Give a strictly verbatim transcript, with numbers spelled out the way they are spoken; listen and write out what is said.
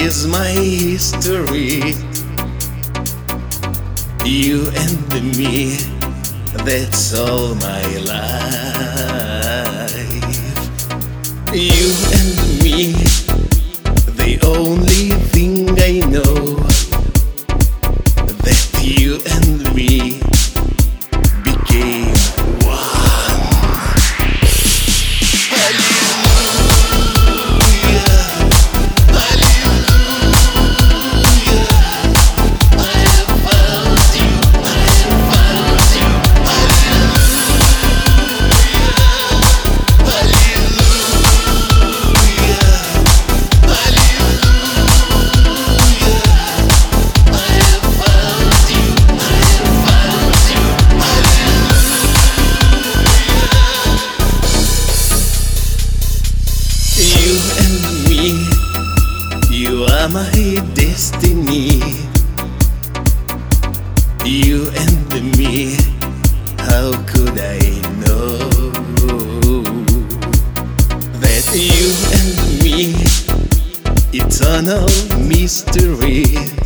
is my history. You and me, that's all my life. You and me, the only thing I know, that you and me became one. Hallelujah, hallelujah, I have found you, I have found you. You and me, you are my destiny. You and me, how could I know that you and me, eternal mystery.